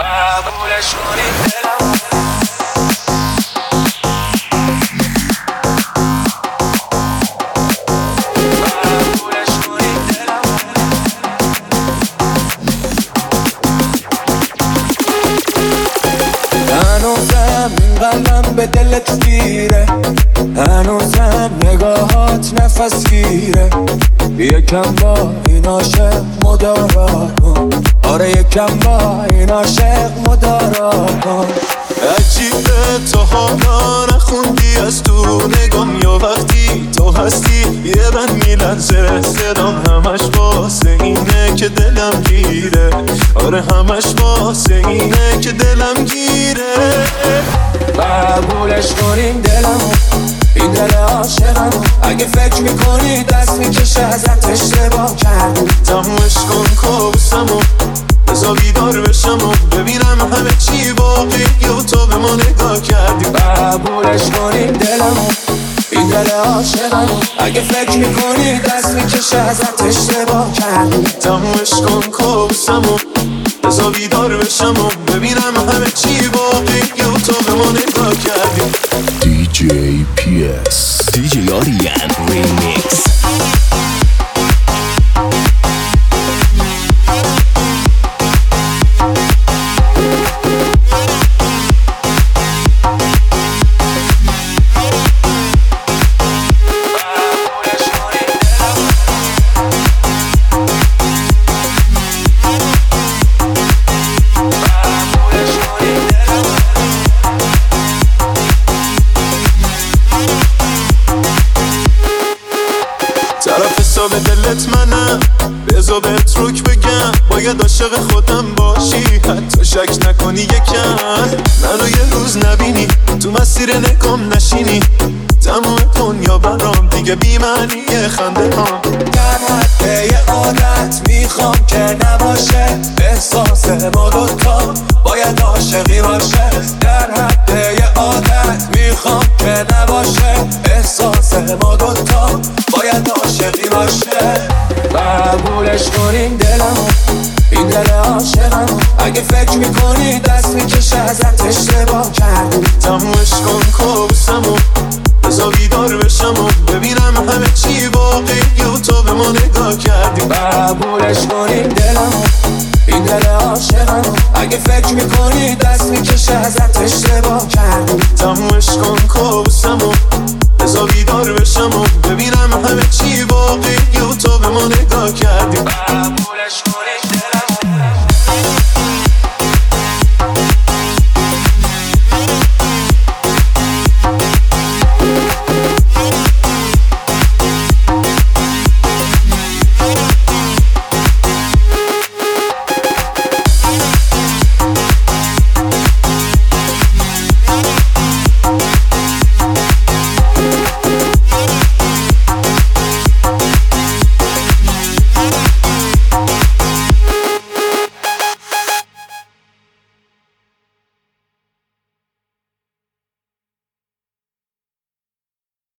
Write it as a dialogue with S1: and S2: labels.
S1: قبولش کنید دلم قلبم به دلت گیره، هنوزم نگاهات نفس گیره. یکم با این عاشق مدارا کن، آره یکم با این عاشق مدارا کن. عجیبه تو حالا نخوندی از تو نگام، یا وقتی تو هستی یه بند میلرزه صدام. همش واسه اینه که دلم گیره، آره همش واسه اینه که دلم گیره. قبولش کنین دلمو، این دل عاشقمو. اگه فکر میکنی دست میکشه ازت اشتباه کردی، تمومش کن کابوسمو، بذار بیدار بشم و ببینم همه چی واقعی و تو به ما نگاه کردی. قبولش کنین دلمو، این دل عاشقمو. اگه فکر میکنی دست میکشه ازت اشتباه کردی، تمومش کن کابوسمو، بذار بیدار بشم و ببینم همه چی واقعی و تو به ما نگاه کردی.
S2: DJ PS DJ Orion Remix.
S1: به دلت منم، بذار بهت روک بگم، باید عاشق خودم باشی، حتی شک نکنی یکم. منو یه روز نبینی، تو مسیر نکام نشینی، تمام دنیا برام دیگه بی معنیه خنده هام. در حد یه عادت میخوام که نباشه، احساس ما دوتا باید عاشقی باشه. در حد یه عادت میخوام که نباشه، احساس ما دوتا باید عاشقی باشه. قبولش کنین دلمو، این دل عاشقمو. اگه فکر میکنی دست میکشه ازت اشتباه کردی، تمومش کن کابوسمو، بذار بیدار بشم و ببینم همه چی واقعی و تو به ما نگاه کردی. قبولش کنین دلمو، این دل عاشقمو. اگه فکر میکنی دست میکشه ازت اشتباه کردی، تمومش کن کابوسمو، بذار بیدار بشم و ببینم همه چی واقعی و تو به ما نگاه کردی. قبولش کنین دلمو.